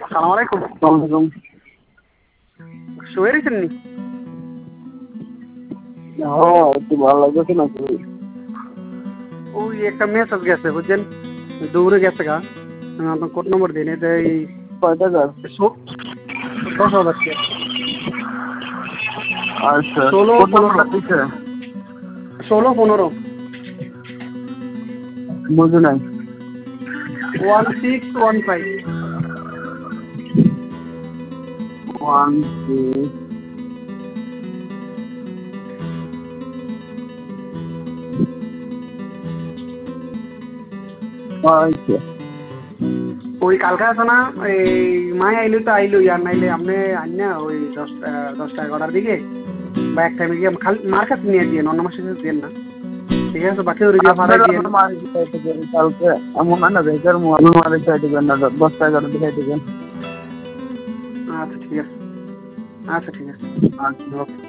সালাম আলাইকুম। ওয়ালাইকুম। শুয়ে রয়েছেন নি? হ্যাঁ, একটু ভালো লাগতেছে না তো। ওই একটা মেসেজ গেছে বুঝছেন, দৌড়ে গেছে গা। আপনার কোড নম্বর দিন, এটা এই কয় টাকার? 10,000 টাকা। আচ্ছা, 16 কোড 15 নাম্বার দিছে? 16 15 বুঝি নাই। 1615। 1 2 আচ্ছা। ওই কালকে আছে না, এই মাই আইলো তো আইলো, আর নাইলে আপনি আইনা ওই 10টা 11টার দিকে বা এক টাইমে গিয়ে খালি মার কাছে নিয়ে দিয়ে অন্য মাসে দিয়ে না, ঠিক আছে? বাকি ওর দিয়ে ফাড়াই আপনারা দিয়ে। আমার মারি দিতে দিবেন কালকে। এমন না বেকার আমি মারি দিতে দিবেন না, 10টা 11 দিকে দিবেন। আচ্ছা ঠিক আছে, আচ্ছা ঠিক আছে। আচ্ছা। ওকে।